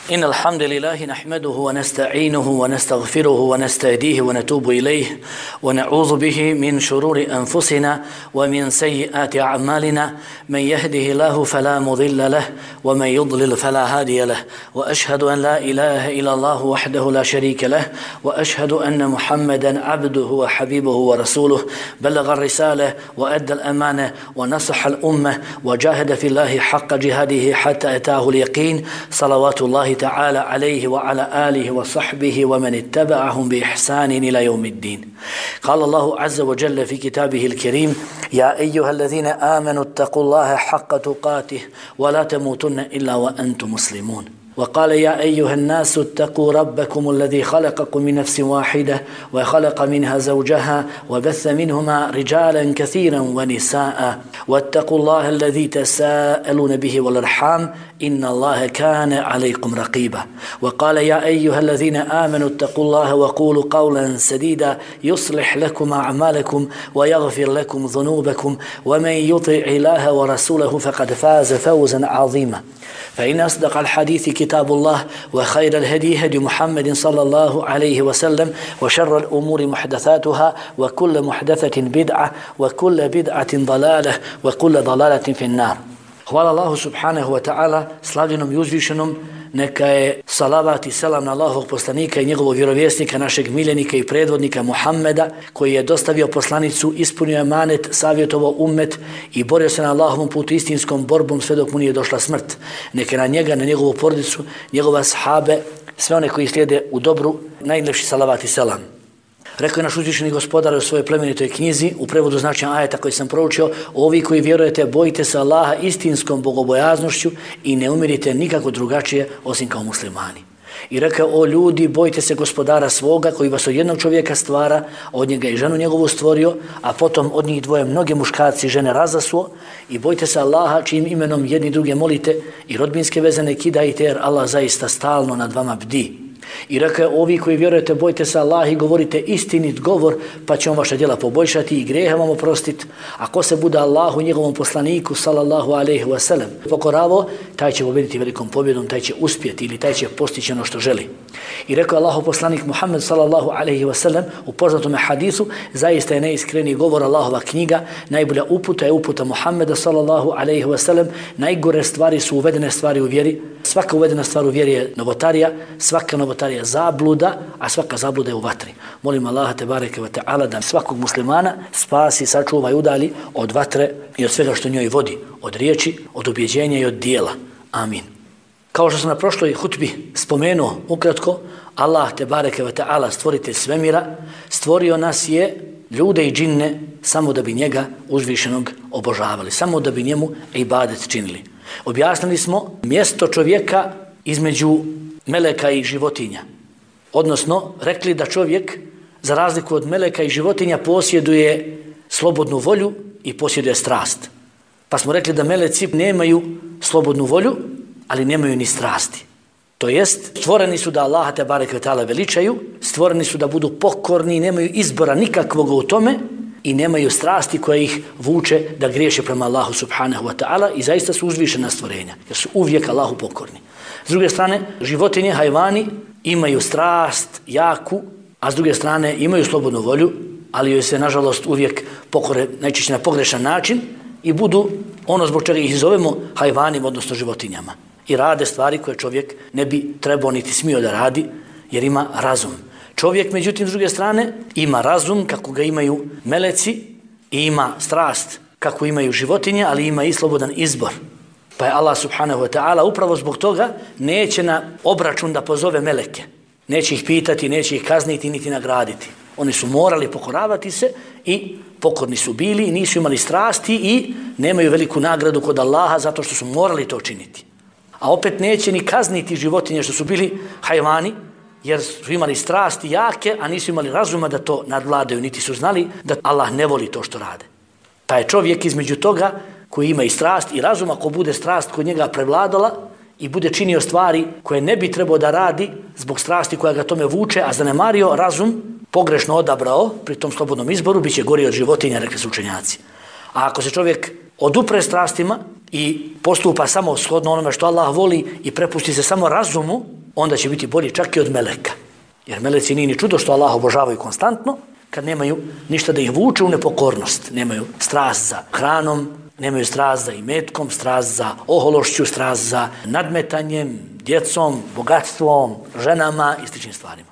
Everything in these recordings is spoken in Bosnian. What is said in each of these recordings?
إن الحمد لله نحمده ونستعينه ونستغفره ونستهديه ونتوب إليه ونعوذ به من شرور أنفسنا ومن سيئات أعمالنا. من يهده الله فلا مضل له ومن يضلل فلا هادي له، وأشهد أن لا إله إلا الله وحده لا شريك له، وأشهد أن محمدا عبده وحبيبه ورسوله، بلغ الرسالة وأدى الأمانة ونصح الأمة وجاهد في الله حق جهاده حتى أتاه اليقين، صلوات الله تعالى عليه وعلى آله وصحبه ومن اتبعهم بإحسان إلى يوم الدين. قال الله عز وجل في كتابه الكريم: يا أيها الذين آمنوا اتقوا الله حق تقاته ولا تموتن إلا وأنتم مسلمون. وقال: يا أيها الناس اتقوا ربكم الذي خلقكم من نفس واحدة وخلق منها زوجها وبث منهما رجالا كثيرا ونساء واتقوا الله الذي تساءلون به والأرحام إن الله كان عليكم رقيبا. وقال: يا أيها الذين آمنوا اتقوا الله وقولوا قولا سديدا يصلح لكم أعمالكم ويغفر لكم ذنوبكم ومن يطع الله ورسوله فقد فاز فوزا عظيما. فإن أصدق الحديث كتاب الله وخير الهدي هدي محمد صلى الله عليه وسلم وشر الأمور محدثاتها وكل محدثة بدعة وكل بدعة ضلالة وكل ضلالة في النار. Hvala Allahu subhanahu wa ta'ala, slavljenom i uzvišenom, neka je salavat i selam na Allahovog poslanika i njegovog vjerovjesnika, našeg miljenika i predvodnika Muhammeda, koji je dostavio poslanicu, ispunio emanet, savjetovao ummet i borio se na Allahovom putu istinskom borbom sve dok mu nije došla smrt. Neka na njega, na njegovu porodicu, njegove ashabe, sve one koji slijede u dobru, najljepši salavat i selam. Rekao je naš uzvišeni gospodar u svojoj plemenitoj knjizi, u prevodu značaja ajeta koji sam proučio: ovi koji vjerujete, bojite se Allaha istinskom bogobojaznošću i ne umirite nikako drugačije osim kao muslimani. I rekao: o ljudi, bojite se gospodara svoga koji vas od jednog čovjeka stvara, od njega i ženu njegovu stvorio, a potom od njih dvoje mnoge muškarci i žene razasuo, i bojite se Allaha čijim imenom jedni druge molite i rodbinske veze ne kidajte, jer Allah zaista stalno nad vama bdi. I rekao: ovi koji vjerujete, bojite se Allah i govorite istinit govor, pa će on vaša djela poboljšati i grijehe vam oprostiti. A ko se bude Allahu i njegovom poslaniku sallallahu alejhi ve sellem pokoravo, taj će pobjediti velikom pobjedom, taj će uspjeti ili taj će postići ono što želi. I rekao Allahov poslanik Muhammed sallallahu alejhi ve sellem u poznatom hadisu: zaista je najiskreniji govor Allahova knjiga, najbolja uputa je uputa Muhammeda sallallahu alejhi ve sellem, najgore stvari su uvedene stvari u vjeri. Svaka uvedena stvar u vjeri je novotarija, svaka novotarija je zabluda, a svaka zabluda je u vatri. Molim Allaha tebareke ve ta'ala da svakog muslimana spasi, sačuva i udali od vatre i od svega što njoj vodi, od riječi, od ubjeđenja i od dijela. Amin. Kao što sam na prošloj hutbi spomenuo ukratko, Allah tebareke ve ta'ala, stvoritelj svemira, stvorio nas je, ljude i džinne, samo da bi njega uzvišenog obožavali, samo da bi njemu ibadet činili. Objasnili smo mjesto čovjeka između meleka i životinja. Odnosno, rekli da čovjek, za razliku od meleka i životinja, posjeduje slobodnu volju i posjeduje strast. Pa smo rekli da meleci nemaju slobodnu volju, ali nemaju ni strasti. To jest, stvoreni su da Allaha tebareke ve ta'ala veličaju, stvoreni su da budu pokorni i nemaju izbora nikakvog u tome i nemaju strasti koje ih vuče da griješe prema Allahu subhanahu wa ta'ala, i zaista su uzvišena stvorenja, jer su uvijek Allahu pokorni. S druge strane, životinje, hajvani imaju strast jaku, a s druge strane imaju slobodnu volju, ali joj se nažalost uvijek pokore najčešće na pogrešan način i budu ono zbog čega ih zovemo hajvanima, odnosno životinjama. I rade stvari koje čovjek ne bi trebao niti smio da radi, jer ima razum. Čovjek, međutim, s druge strane, ima razum kako ga imaju meleci i ima strast kako imaju životinje, ali ima i slobodan izbor. Pa je Allah subhanahu wa ta'ala upravo zbog toga neće na obračun da pozove meleke. Neće ih pitati, neće ih kazniti, niti nagraditi. Oni su morali pokoravati se i pokorni su bili i nisu imali strasti i nemaju veliku nagradu kod Allaha zato što su morali to činiti. A opet neće ni kazniti životinje što su bili hajvani, jer su imali strasti jake, a nisu imali razuma da to nadvladaju, niti su znali da Allah ne voli to što rade. Pa je čovjek između toga koji ima i strast i razum, ako bude strast kod njega prevladala i bude činio stvari koje ne bi trebao da radi zbog strasti koja ga tome vuče, a zanemario razum, pogrešno odabrao pri tom slobodnom izboru, bit će gori od životinja, rekli su učenjaci. A ako se čovjek odupre strastima i postupa samo shodno onome što Allah voli i prepusti se samo razumu, onda će biti bolji čak i od meleka. Jer meleci nije ni čudo što Allah obožavaju konstantno, kad nemaju ništa da ih vuče u nepokornost. Nemaju strast za hranom, nemaju strast za imetkom, strast za ohološću, strast za nadmetanjem, djecom, bogatstvom, ženama i sličnim stvarima.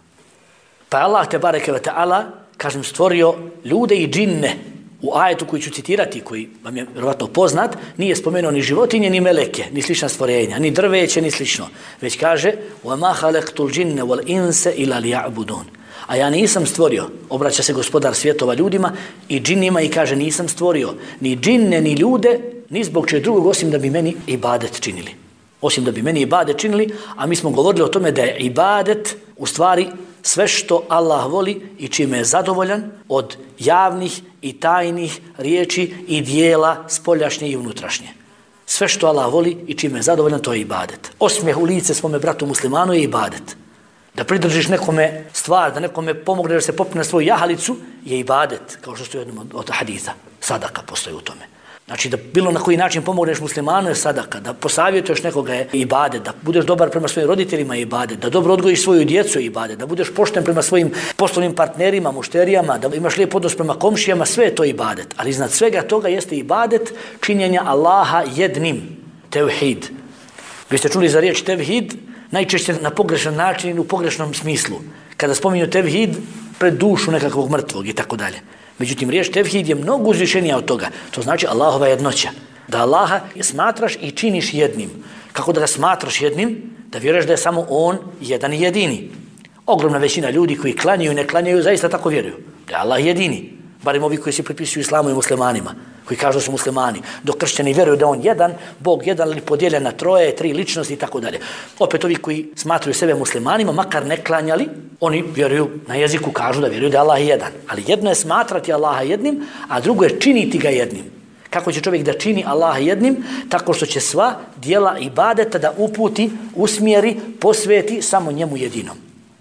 Pa Allah te bareke ve ta'ala, kažem, stvorio ljude i džinne. U ajetu koji ću citirati, koji vam je vjerovatno poznat, nije spomenuo ni životinje, ni meleke, ni slična stvorenja, ni drveće, ni slično. Već kaže وَمَا خَلَقْتُ الْجِنَّ وَالْإِنْسَ إِلَّا لِيَعْبُدُونَ. A ja nisam stvorio, obraća se gospodar svjetova ljudima i džinnima i kaže nisam stvorio ni džinne, ni ljude, ni zbog čeg drugog osim da bi meni ibadet činili. Osim da bi meni ibadet činili, a mi smo govorili o tome da je ibadet u stvari sve što Allah voli i čime je zadovoljan od javnih i tajnih riječi i dijela spoljašnje i unutrašnje. Sve što Allah voli i čime je zadovoljan, to je ibadet. Osmijeh u lice svome bratu muslimanu je ibadet. Da pridržiš nekome stvar, da nekome pomogne da se popne na svoju jahalicu, je ibadet, kao što stoji jednom od haditha. Sadaka postoji u tome. Znači da bilo na koji način pomogneš muslimanu je sadaka, da posavjetuješ nekoga je ibadet, da budeš dobar prema svojim roditeljima je ibadet, da dobro odgojiš svoju djecu je ibadet, da budeš pošten prema svojim poslovnim partnerima, mušterijama, da imaš lijep odnos prema komšijama, sve je to ibadet. Ali iznad svega toga jeste ibadet činjenja Allaha jednim, tevhid. Vi ste čuli za riječ tevhid, najčešće na pogrešan način, u pogrešnom smislu. Kada spominju tevhid, pred dušu nekakvog mrtvog i tako dalje. Međutim, riječ tevhid je mnogo uzvišenija od toga. To znači Allahova jednoća. Da Allaha smatraš i činiš jednim. Kako da ga smatraš jednim? Da vjeruješ da je samo On jedan i jedini. Ogromna većina ljudi koji klanjaju i ne klanjaju zaista tako vjeruju. Da je Allah jedini. Barem ovi koji se pripisuju islamu i muslimanima. Koji kažu da su muslimani. Dok kršćani vjeruju da On jedan, Bog jedan ili podijeljen na troje, tri ličnosti i tako dalje. Opet ovi koji smatraju sebe muslimanima, makar ne klanjali, oni vjeruju na jeziku, kažu da vjeruju da je Allah jedan. Ali jedno je smatrati Allaha jednim, a drugo je činiti ga jednim. Kako će čovjek da čini Allaha jednim? Tako što će sva djela ibadeta da uputi, usmjeri, posveti samo njemu jedinom.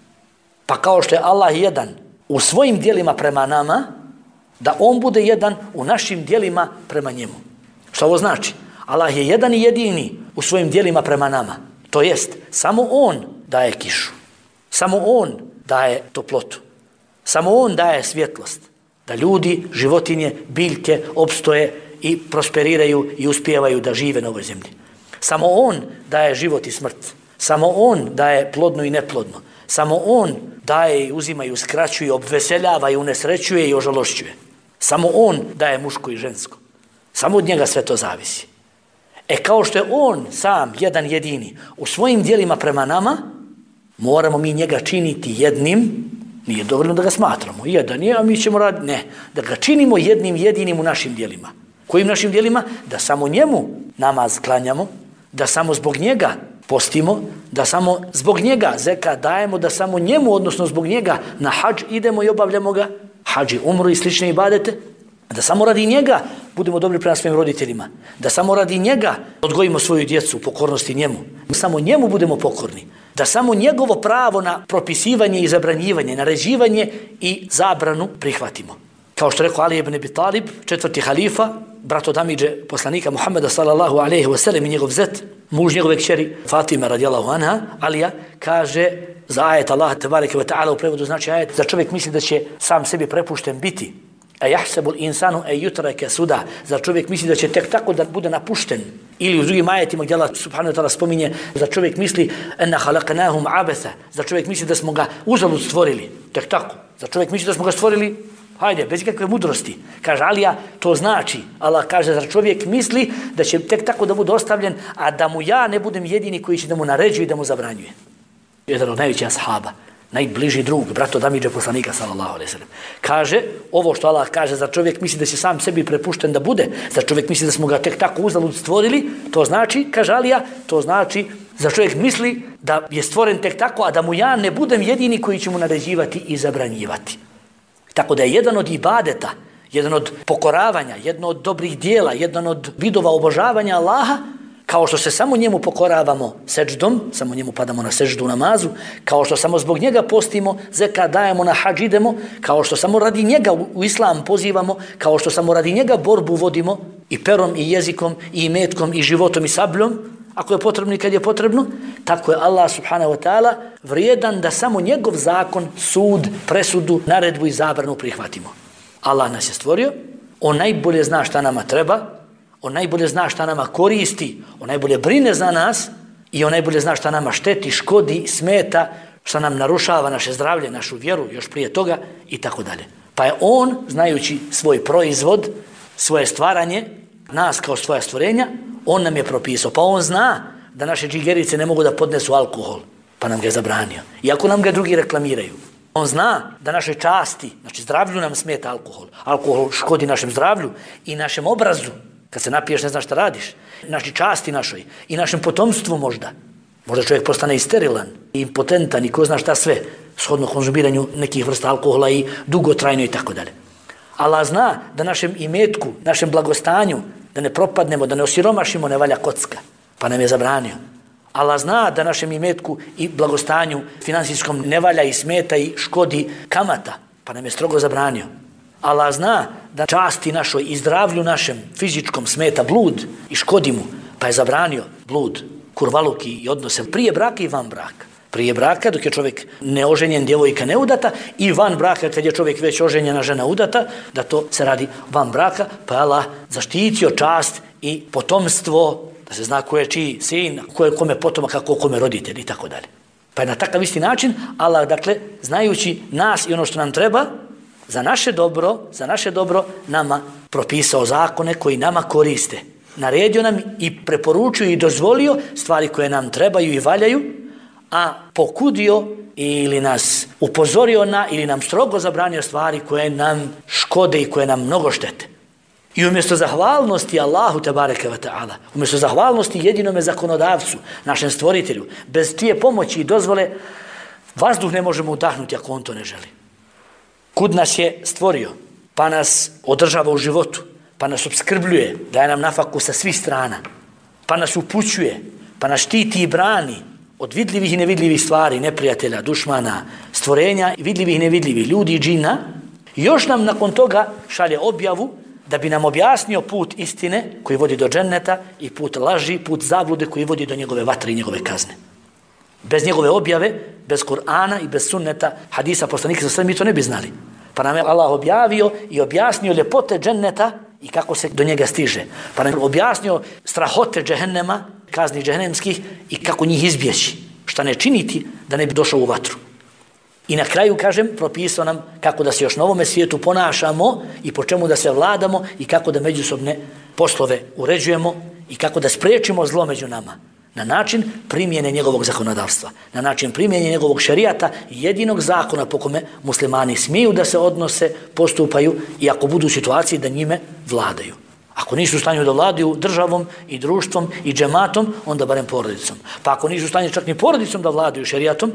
Pa kao što je Allah jedan u svojim djelima prema nama, da On bude jedan u našim djelima prema njemu. Što ovo znači? Allah je jedan i jedini u svojim djelima prema nama. To jest, samo On daje kišu. Samo On daje toplotu. Samo On daje svjetlost. Da ljudi, životinje, biljke opstoje i prosperiraju i uspijevaju da žive na ovoj zemlji. Samo On daje život i smrt. Samo On daje plodno i neplodno. Samo On daje i uzima i uskraćuje i obveseljava i unesrećuje i ožalošćuje. Samo On daje muško i žensko. Samo od njega sve to zavisi. Kao što je On sam jedan jedini u svojim djelima prema nama, moramo mi njega činiti jednim. Nije dovoljno da ga smatramo. Jedan je, a mi ćemo raditi. Ne. Da ga činimo jednim jedinim u našim djelima. Kojim našim djelima? Da samo njemu namaz klanjamo, da samo zbog njega postimo, da samo zbog njega zekat dajemo, da samo njemu, odnosno zbog njega na hadž idemo i obavljamo ga, hadži, umru i slične ibadete, da samo radi njega budemo dobri prema svojim roditeljima, da samo radi njega odgojimo svoju djecu u pokornosti njemu, da samo njemu budemo pokorni, da samo njegovo pravo na propisivanje i zabranjivanje, naređivanje i zabranu prihvatimo. Kao što rekao Ali ibn Abi Talib, 4. halifa, bratodamidže poslanika Muhammeda sallallahu alejhi ve sellem i njegov zet, muž njegove kćeri Fatima radijallahu anha, Alija, kaže za ajet Allah tebareke ve taala, u prevodu znači ajet da čovjek misli da će sam sebi prepušten biti. A yahsabul insanu ay yutraka suda, za čovjek misli da će tek tako da bude napušten. Ili u drugim ajetima gdje Allah subhanahu wa ta'ala spominje da čovjek misli enna khalaqnahum abatha, za čovjek misli da smo ga uzalud stvorili. Tek tako. Za čovjek misli da smo ga stvorili hajde, bez ikakve mudrosti. Kaže Alija, to znači, Allah kaže, zar čovjek misli da će tek tako da bude ostavljen, a da mu ja ne budem jedini koji će da mu naređuje i da mu zabranjuje. Jedan od najvećih ashaba, najbliži drug, bratodamidže poslanika, sallallahu alejhi ve sellem. Kaže, ovo što Allah kaže, zar čovjek misli da će sam sebi prepušten da bude, zar čovjek misli da smo ga tek tako uzalud stvorili, to znači, kaže Alija, to znači, zar čovjek misli da je stvoren tek tako, a da mu ja ne budem jedini koji će mu naređivati i zabranjivati. Tako da je jedan od ibadeta, jedan od pokoravanja, jedno od dobrih dijela, jedan od vidova obožavanja Allaha, Kao što se samo njemu pokoravamo seđdom, samo njemu padamo na seđdu u namazu, kao što samo zbog njega postimo, zekat dajemo, na hadž idemo, kao što samo radi njega u islam pozivamo, kao što samo radi njega borbu vodimo i perom i jezikom i imetkom i životom i sabljom, ako je potrebno i kad je potrebno, tako je Allah subhanahu wa ta'ala vrijedan da samo njegov zakon, sud, presudu, naredbu i zabranu prihvatimo. Allah nas je stvorio, on najbolje zna šta nama treba, on najbolje zna šta nama koristi, on najbolje brine za nas i on najbolje zna šta nama šteti, škodi, smeta, šta nam narušava naše zdravlje, našu vjeru, još prije toga i tako dalje. Pa je on, znajući svoj proizvod, svoje stvaranje, nas kao svoja stvorenja, on nam je propisao. Pa on zna da naše džigerice ne mogu da podnesu alkohol, pa nam ga je zabranio. Iako nam ga drugi reklamiraju. On zna da naše časti, znači zdravlju nam smeta alkohol. Alkohol škodi našem zdravlju i našem obrazu. Kad se napiješ ne znaš šta radiš. Naši časti našoj i našem potomstvu možda. Možda čovjek postane i sterilan, i impotentan i ko zna šta sve, shodno konzumiranju nekih vrsta alkohola i dugotrajno i tako dalje. Allah zna da našem imetku, našem blagostanju, da ne propadnemo, da ne osiromašimo, ne valja kocka, pa nam je zabranio. Allah zna da našem imetku i blagostanju finansijskom ne valja i smeta i škodi kamata, pa nam je strogo zabranio. Allah zna da časti našoj i zdravlju našem fizičkom smeta blud i škodi mu, pa je zabranio blud, kurvaluki i odnose prije braka i van braka. Prije braka dok je čovjek neoženjen, djevojka neudata, i van braka kad je čovjek već oženjena, žena udata, da to se radi van braka, pa je Allah zaštitio čast i potomstvo, da se zna ko je čiji sin, ko je kome potomak, kako kome roditelj i tako dalje. Pa je na takav isti način Allah, dakle, znajući nas i ono što nam treba, za naše dobro nama propisao zakone koji nama koriste. Naredio nam i preporučio i dozvolio stvari koje nam trebaju i valjaju, a pokudio ili nas upozorio na ili nam strogo zabranio stvari koje nam škode i koje nam mnogo štete. I umjesto zahvalnosti Allahu tebareke ve ta'ala, umjesto zahvalnosti jedinome zakonodavcu, našem stvoritelju, bez čije pomoći i dozvole vazduh ne možemo udahnuti ako on to ne želi. Kud nas je stvorio, pa nas održava u životu, pa nas opskrbljuje, daje nam nafaku sa svih strana, pa nas upućuje, pa nas štiti i brani od vidljivih i nevidljivih stvari, neprijatelja, dušmana, stvorenja, vidljivih i nevidljivih, ljudi i džina, još nam nakon toga šalje objavu da bi nam objasnio put istine koji vodi do dženneta i put laži, put zablude koji vodi do njegove vatre i njegove kazne. Bez njegove objave, bez Kur'ana i bez sunneta, hadisa poslanika, sve mi to ne bi znali. Pa nam je Allah objavio i objasnio ljepote dženneta i kako se do njega stiže. Pa nam je objasnio strahote džehennema, kazni džehennemskih i kako njih izbjeći. Šta ne činiti da ne bi došao u vatru. I na kraju, kažem, propisao nam kako da se još na ovome svijetu ponašamo i po čemu da se vladamo i kako da međusobne poslove uređujemo i kako da spriječimo zlo među nama. Na način primjene njegovog zakonodavstva, na način primjene njegovog šerijata, jedinog zakona po kome muslimani smiju da se odnose, postupaju i ako budu u situaciji da njime vladaju. Ako nisu u stanju da vladaju državom i društvom i džematom, onda barem porodicom. Pa ako nisu u stanju čak ni porodicom da vladaju šerijatom,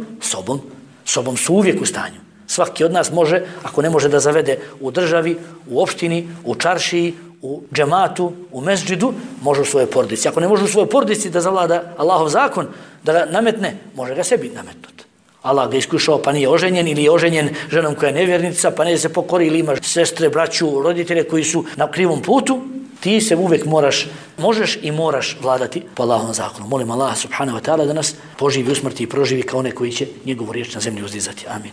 sobom su uvijek u stanju. Svaki od nas može, ako ne može da zavede u državi, u opštini, u čaršiji, u džematu, u mesdžidu, može u svojoj porodici. Ako ne može u svojoj porodici da zavlada Allahov zakon, da ga nametne, može ga sebi nametnuti. Allah ga iskušao pa nije oženjen ili je oženjen ženom koja je nevjernica, pa ne se pokori ili imaš sestre, braću, roditelje koji su na krivom putu, ti se uvijek možeš i moraš vladati po Allahovom zakonu. Molim Allah subhanahu wa ta'ala da nas poživi, usmrti i proživi kao one koji će njegovu riječ na zemlji uzdizati. Amin.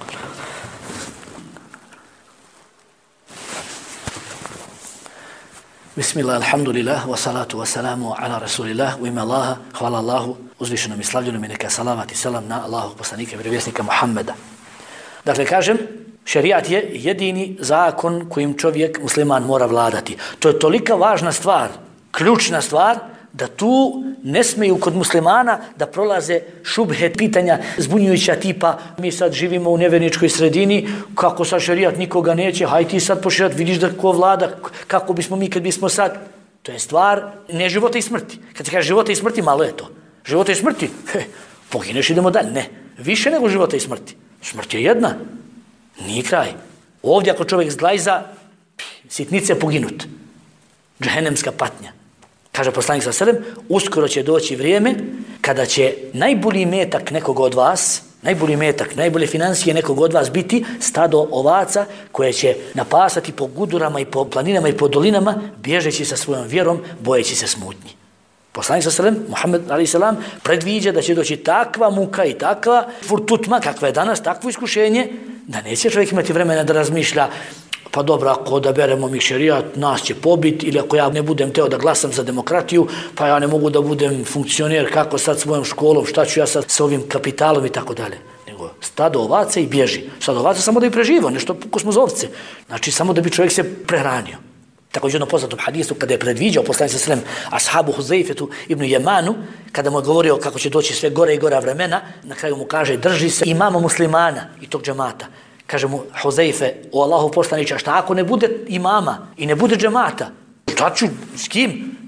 Bismillah, alhamdulillah, wa salatu wa salamu ala rasulillah, u ime Allaha, hvala Allahu, uzvišenom i slavljenom i neka salavat i selam na Allahog poslanika i vjerovjesnika Muhammeda. Dakle, kažem, šerijat je jedini zakon kojim čovjek musliman mora vladati. To je tolika važna stvar, ključna stvar, da tu ne smeju kod muslimana da prolaze šubhe, pitanja zbunjujuća tipa mi sad živimo u nevjerničkoj sredini, kako sad šerijat nikoga neće, haj ti sad po šerijat, vidiš da ko vlada, kako bismo mi kad bismo sad. To je stvar ne života i smrti. Kad se kaže života i smrti, malo je to. Života i smrti, pogineš, idemo dalje. Ne, više nego života i smrti. Smrt je jedna, nije kraj. Ovdje ako čovjek zglajza, sitnice poginut. Džehennemska patnja. Kaže poslanik s.a.v. uskoro će doći vrijeme kada će najbolji metak nekog od vas, najbolji metak, najbolje financije nekog od vas biti stado ovaca koje će napasati po gudurama i po planinama i po dolinama, bježeći sa svojom vjerom, bojeći se smutnji. Poslanik s.a.v. Muhammed a.s. predviđa da će doći takva muka i takva furtutma, kakva je danas, takvo iskušenje, da neće čovjek imati vremena da razmišlja, pa dobro, ako odaberemo mi šerijat, nas će pobiti, ili ako ja ne budem teo da glasam za demokratiju, pa ja ne mogu da budem funkcioner, kako sad svojom školom, šta ću ja sad s ovim kapitalom i tako dalje. Nego stado ovaca i bježi. Stado ovaca samo da bi preživao, nešto ko smo ovce. Znači samo da bi čovjek se prehranio. Također jednom poznatom hadisu, kada je predviđao poslanik s.a.v. ashabu Huzeyfetu ibn Jemanu, kada mu je govorio kako će doći sve gore i gora vremena, na kraju mu kaže, drži se imama muslimana i tog džemata. Kaže mu Huzeyfe, o Allahu poslaniče, šta ako ne bude imama i ne bude džemata? Šta ću, s kim?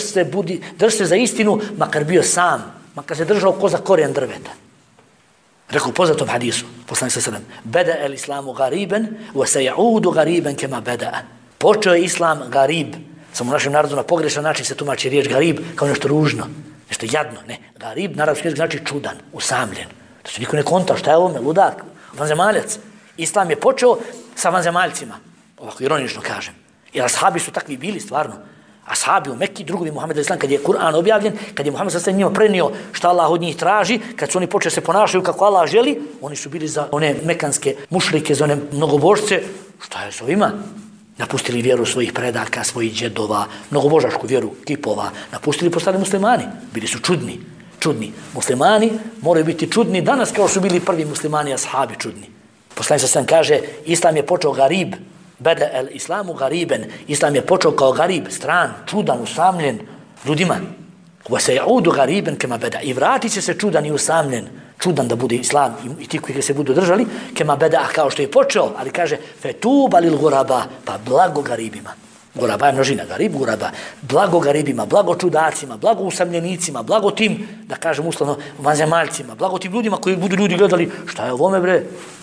Drž se za istinu, makar bio sam, makar se držao ko za korijen drveta. Rekao u poznatom hadisu, poslanik s.a.v. Beda el islamu gariben, wa se ja'udu gariben kema beda'a. Počeo je islam garib. Samo u našem narodu na pogrešan način se tumači riječ garib kao nešto ružno, nešto jadno. Ne, garib na arapski jezik znači čudan, usamljen. Da se niko ne konta šta je ovome, ludak, vanzemaljac. Islam je počeo sa vanzemaljcima, ovako ironično kažem. Jer ashabi su takvi bili stvarno. Ashabi u Mekki, drugovi Muhammed al-Islam, kad je Kur'an objavljen, kad je Muhammed s.a.v. njima prenio šta Allah od njih traži, kad su oni počeli se ponašaju kako Allah želi, oni su bili za one mekanske mušrike, za one mnogobožce. Šta je s ovima? Napustili vjeru svojih predaka, svojih džedova, mnogobožašku vjeru kipova, napustili i postali muslimani. Bili su čudni. Muslimani moraju biti čudni danas kao su bili prvi muslimani, ashabi čudni. Poslanik s.a.v. kaže, Islam je počeo garib, beda el islamu gariben. Islam je počeo kao garib, stran, čudan, usamljen ljudima. Wa se ja'udu gariben kema beda. I vratit će se čudan i usamljen. Čudan da bude islam i ti koji se budu držali, kema beda, kao što je počeo, ali kaže, fetuba lil guraba, pa blago garibima. Guraba je množina, garib, guraba. Blago garibima, blago čudacima, blago usamljenicima, blago tim, da kažem uslovno, vanzemaljcima, blago tim ljudima koji budu ljudi gledali, šta je ovome bre?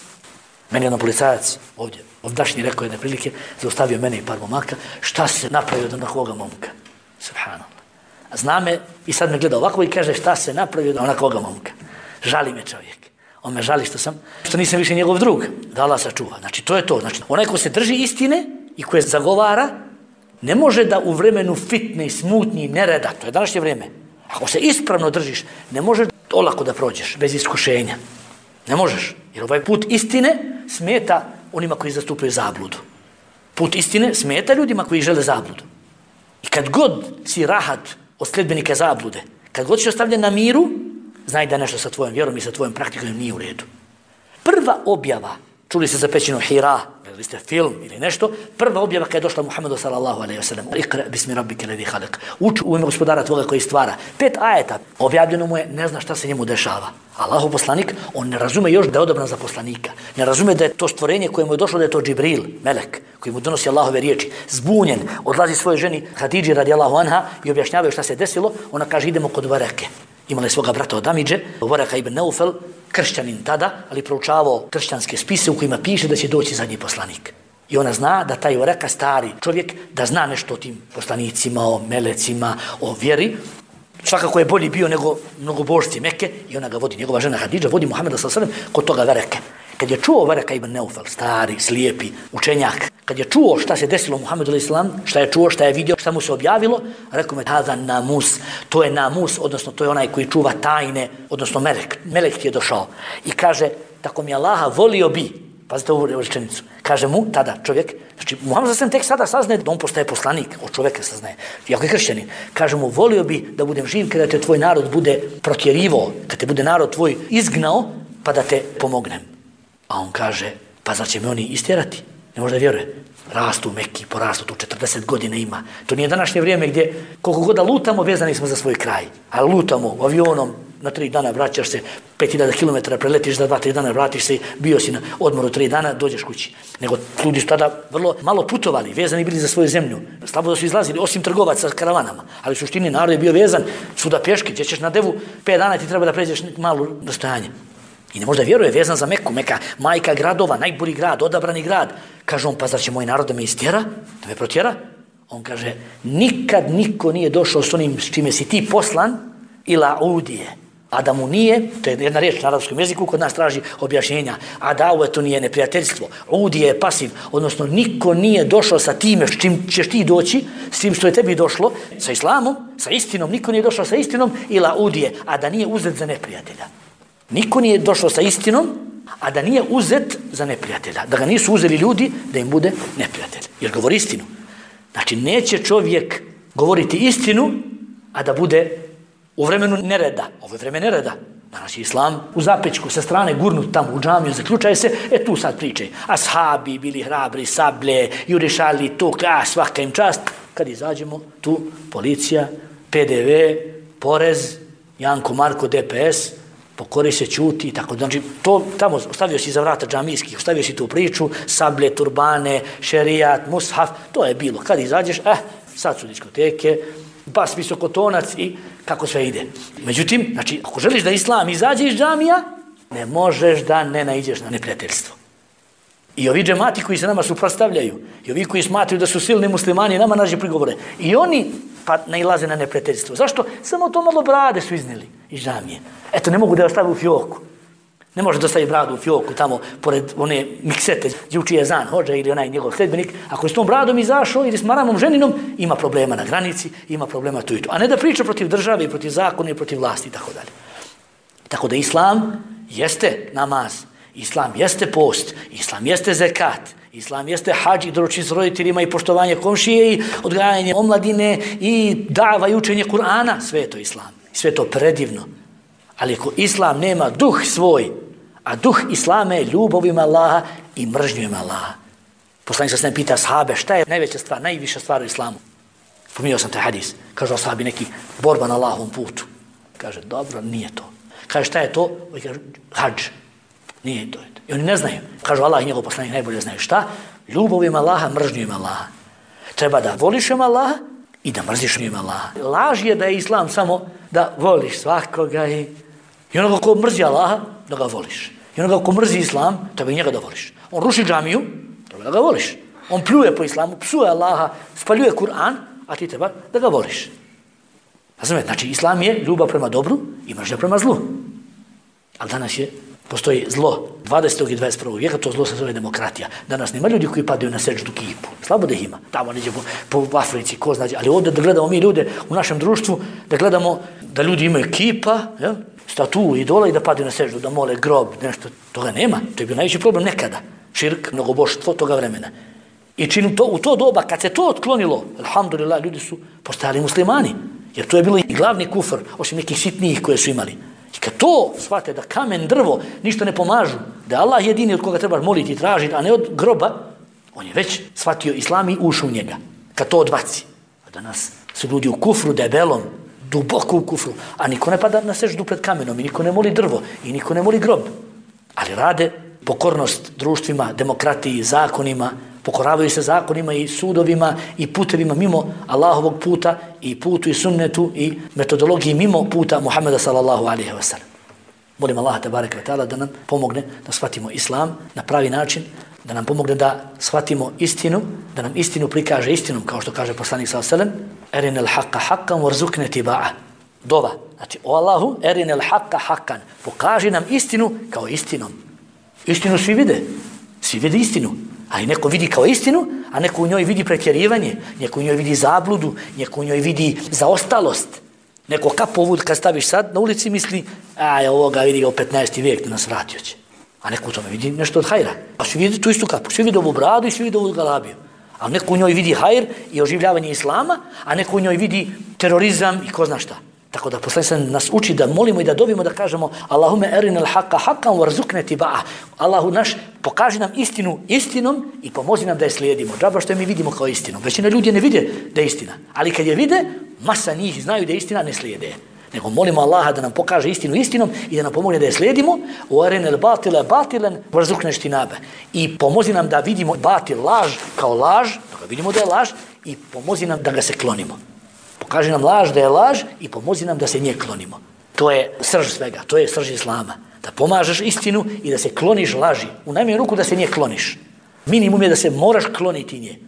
Meni jedan policajac ovdje, ovdašnji rekao jedne prilike, zaustavio mene i par momaka, šta se napravio od onakvoga momka? Subhanallah. A zna me i sad me gleda ovako i kaže, šta se napravio od onakvoga momka? Žali me čovjek. On me žali što nisam više njegov drug. Da Allah sačuva. Znači, to je to. Znači, onaj ko se drži istine i ko je zagovara, ne može da u vremenu fitne, smutnji, nereda, to je današnje vrijeme. Ako se ispravno držiš, ne možeš olako da prođeš, bez iskušenja. Ne možeš. Jer ovaj put istine smeta onima koji zastupaju zabludu. Put istine smeta ljudima koji žele zabludu. I kad god si rahat od sledbenika zablude, kad god si ostavljen na miru, znaj da nešto sa tvojom vjerom i sa tvojom praktikom nije u redu. Prva objava, čuli ste za pećinu Hira, gledali ste film ili nešto, prva objava kada je došla Muhammedu sallallahu alaihi wa sallam, Iqra bismi rabbike ladhi khalaq, uči u ime gospodara tvoga koji stvara. 5 ajeta, objavljeno mu je, ne zna šta se njemu dešava. Allahu poslanik, on ne razume još da je odabran za poslanika, ne razume da je to stvorenje koje mu je došlo, da je to Džibril, melek, koji mu donosi Allahove riječi, zbunjen, odlazi svojoj ženi Hadidži radijallahu anha i objašnjavaju šta se desilo, ona kaže idemo kod Vareke. Imala je svoga brata od Amidže, Vareka ibn Neufel, kršćanin tada, ali proučavao kršćanske spise u kojima piše da će doći zadnji poslanik. I ona zna da taj Vareka, stari čovjek, da zna nešto o tim poslanicima, o melecima, o vjeri. Svakako je bolji bio nego mnogobožci Mekke i ona ga vodi, njegova žena Hadidža vodi Muhameda s.a.v. kod toga Vareke. Kad je čuo Vareka ibn Neufel, stari, slijepi, učenjak, kad je čuo šta se desilo Muhammedu islam, šta je čuo, šta je vidio, šta mu se objavilo, rekao me, hada namus, to je namus, odnosno to je onaj koji čuva tajne, odnosno melek ti je došao. I kaže, tako mi Allaha volio bi, pazite ovu rečenicu, kaže mu tada čovjek, znači Muhammed s.a.v. tek sada saznaje da on postaje poslanik, od čovjeka saznaje, jako je kršćanin, kaže mu, volio bi da budem živ kada te tvoj narod bude protjerivao, kada te bude narod tvoj izgnao, pa da te pomognem. A on kaže, pa zar će me oni istjerati? Ne može da vjeruje. Rastu u Mekki, porastu tu 40 godina ima. To nije današnje vrijeme gdje koliko god da lutamo, vezani smo za svoj kraj. A lutamo avionom, na 3 dana vraćaš se, 5000 km preletiš, za 2-3 dana vratiš se, bio si na odmoru 3 dana, dođeš kući. Nego ljudi su tada vrlo malo putovali, vezani bili za svoju zemlju. Slabo da su izlazili, osim trgovaca sa karavanama. Ali u suštini narod je bio vezan, svuda pješke, gdje ćeš na devu, 5 dana ti treba da pređeš malo dostojanje. I ne može da vjeruje, vezan za Meku, Meka, majka gradova, najbolji grad, odabrani grad. Kaže on, pa zar će moj narod da me istjera, da me protjera? On kaže, nikad niko nije došao s onim s čime si ti poslan, ila udije. A da mu nije, to je jedna riječ na arapskom jeziku, kod nas traži objašnjenja, a da to nije neprijateljstvo. Udije je pasiv, odnosno niko nije došao sa time s čim ćeš ti doći, s tim što je tebi došlo, sa islamom, sa istinom, niko nije došao sa istinom, ila udije, a da nije uzet za neprijatelja. Niko nije došao sa istinom, a da nije uzet za neprijatelja. Da ga nisu uzeli ljudi, da im bude neprijatelj. Jer govori istinu. Znači, neće čovjek govoriti istinu, a da bude u vremenu nereda. Ovo je vreme nereda. Danas je islam u zapečku, sa strane gurnut tamo u džamiju, zaključaje se, tu sad priče. Ashabi bili hrabri, sablje, jurišali, tuk, svaka im čast. Kad izađemo, tu policija, PDV, porez, Janko, Marko, DPS, pokori se, ćuti i tako. Znači, to tamo ostavio si za vrata džamijskih, ostavio si tu priču, sablje, turbane, šerijat, mushaf, to je bilo. Kad izađeš, sad su diskoteke, bas visokotonac i kako sve ide. Međutim, znači, ako želiš da islam izađe iz džamija, ne možeš da ne naiđeš na neprijateljstvo. I ovi džemati koji se nama suprotstavljaju, i ovi koji smatraju da su silni muslimani, nama nađe prigovore. I oni pa nailaze na neprijateljstvo. Zašto? Samo to malo brade su iznijeli iz džamije. Eto, ne mogu da je ostavi u fioku. Ne može da ostavi bradu u fioku tamo, pored one miksete, gdje uči jezan, hođa ili onaj njegov sledbenik. Ako je s tom bradom izašao ili s maramom ženinom, ima problema na granici, ima problema tu i tu. A ne da priča protiv države, protiv zakona i protiv vlasti i tako dalje. Tako da islam jeste namaz, islam jeste post, islam jeste zekat, islam jeste hadž i doručenje s roditeljima i poštovanje komšije i odgajanje omladine i dava i učenje Kur'ana. Sve je to islam. Sve je to predivno. Ali ako islam nema duh svoj, a duh islama je ljubav ima Allaha i mržnju ima Allaha. Poslanik se pita ashabe šta je najveća stvar, najviša stvar u islamu. Spominjao sam taj hadis. Kažu ashabi neki borba na Allahovom putu. Kaže, dobro, nije to. Kaže, šta je to? Oni kažu, hadž. Nije to. I oni ne znaju. Kažu, Allah i njegov poslanik najbolje znaju. Šta? Ljubav ima Allaha, mržnju ima Allaha. Treba da voliš ima Allaha i da mrziš ima Allaha. Laž je da je islam samo da voliš svakoga i onoga ko mrzi Allaha, da ga voliš. I onoga ko mrzi islam, treba i njega da voliš. On ruši džamiju, treba da ga voliš. On pljuje po islamu, psuje Allaha, spaljuje Kur'an, a ti treba da ga voliš. Razumete? Znači, islam je ljubav prema dobru i mržnja prema zlu. Ali danas postoji zlo 20. i 21. vijeka, to zlo se zove demokratija. Danas nema ljudi koji padaju na seđdu kipu. Slabo da ih ima. Tamo neđe po Africi, ko zna. Ali ovdje da gledamo mi ljude u našem društvu, da gledamo da ljudi imaju kipa, statu, idola i da padaju na seđdu, da mole grob, nešto. Toga nema. To je bio najveći problem nekada. Širk, mnogoboštvo toga vremena. I u to doba, kad se to otklonilo, alhamdulillah, ljudi su postajali muslimani. Jer to je bilo i glavni kufr, osim nekih sitnijih koje su imali. I kad to shvate da kamen, drvo ništa ne pomažu, da je Allah jedini od koga trebaš moliti i tražiti, a ne od groba, on je već shvatio islam i ušao u njega. Kad to odbaci. A danas su ljudi u kufru debelom, duboko u kufru, a niko ne pada na seždu pred kamenom i niko ne moli drvo i niko ne moli grob. Ali rade pokornost društvima, demokratiji, zakonima, pokoravaju se zakonima i sudovima i putevima mimo Allahovog puta i putu i sunnetu i metodologiji mimo puta Muhammeda sallallahu alaihi wa sallam. Molim Allaha tebareke ve ta'ala da nam pomogne da shvatimo islam na pravi način, da nam pomogne da shvatimo istinu, da nam istinu prikaže istinom, kao što kaže poslanik sallallahu alaihi wa sallam, erinel haqqa haqqan warzukne tiba'a. Dova. Znači, o Allahu, erinel haqqa haqqan. Pokaži nam istinu kao istinom. Istinu svi vide. Svi vide istinu. Ali neko vidi kao istinu, a neko u njoj vidi pretjerivanje, neko u njoj vidi zabludu, neko u njoj vidi zaostalost. Neko kapu kad staviš sad na ulici misli, ovoga vidi ga u 15. vijek da nas vratio će. A neko u tome vidi nešto od hajra. A svi vidi tu istu kapu, svi vidi ovu bradu i svi vidi ovu galabiju. A neko u njoj vidi hajr i oživljavanje islama, a neko u njoj vidi terorizam i ko zna šta. Tako da poslanik nas uči da molimo i da dovimo da kažemo Allahume erinel haqqa haqqan warzukne tiba'a. Allahu naš, pokaži nam istinu istinom i pomozi nam da je slijedimo. Džaba što je mi vidimo kao istinu. Većina ljudi ne vide da je istina. Ali kad je vide, masa njih znaju da je istina, ne slijede. Nego molimo Allaha da nam pokaže istinu istinom i da nam pomogne da je slijedimo. U erinel batile batilen warzukne štinabe. I pomozi nam da vidimo batil, laž kao laž, da vidimo da je laž i pomozi nam da ga se klonimo. Pokaži nam laž da je laž i pomozi nam da se nje klonimo. To je srž svega, to je srž islama. Da pomažeš istinu i da se kloniš laži. U najmanju ruku da se nje kloniš. Minimum je da se moraš kloniti nje.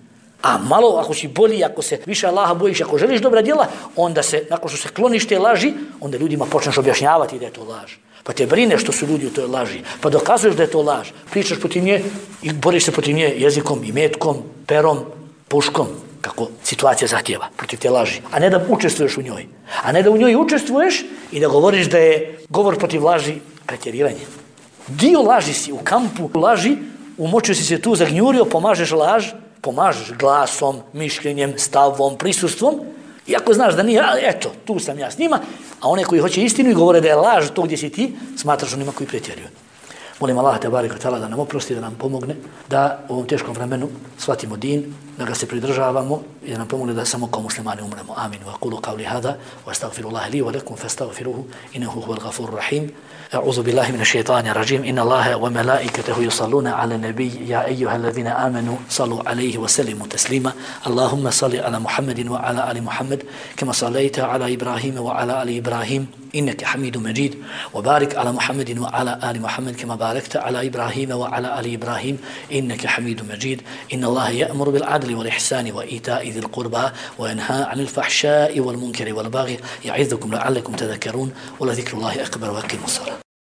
A malo, ako si bolji, ako se više Allaha bojiš, ako želiš dobra djela, onda se, nakon što se kloniš te laži, onda ljudima počneš objašnjavati da je to laž. Pa te brine što su ljudi u toj laži. Pa dokazuješ da je to laž. Pričaš protiv nje i boriš se protiv nje jezikom, imetkom, perom, puškom, kako situacija zahtjeva protiv te laži. A ne da učestvuješ u njoj. A ne da u njoj učestvuješ i da govoriš da je govor protiv laži pretjerivanje. Dio laži si u kampu laži, umočio si se tu, zagnjurio, pomažeš laž, pomažeš glasom, mišljenjem, stavom, prisustvom. I ako znaš da nije, eto, tu sam ja s njima, a one koji hoće istinu i govore da je laž to gdje si ti, smatraš onima koji pretjeruju. Molim Allah te barek ve taala da nam oprosti, da nam pomogne, da u ovom teškom vremenu shvatimo din, da ga se pridržavamo i da nam pomogne da samo kao muslimani umremo. Amin. Wa qulu qawli hada wa astaghfirullaha li wa lakum fastaghfiruhu innahu huwal ghafurur rahim. أعوذ بالله من الشيطان الرجيم إن الله وملائكته يصلون على النبي يا أيها الذين آمنوا صلوا عليه وسلموا تسليما اللهم صل على محمد وعلى آل محمد كما صليت على إبراهيم وعلى آل إبراهيم إنك حميد مجيد وبارك على محمد وعلى آل محمد كما باركت على إبراهيم وعلى آل إبراهيم إنك حميد مجيد إن الله يأمر بالعدل والإحسان وإيتاء ذي القربى وينهى عن الفحشاء والمنكر والبغي يعظكم لعلكم تذكرون ولذكر الله أكبر وأقيموا الصلاة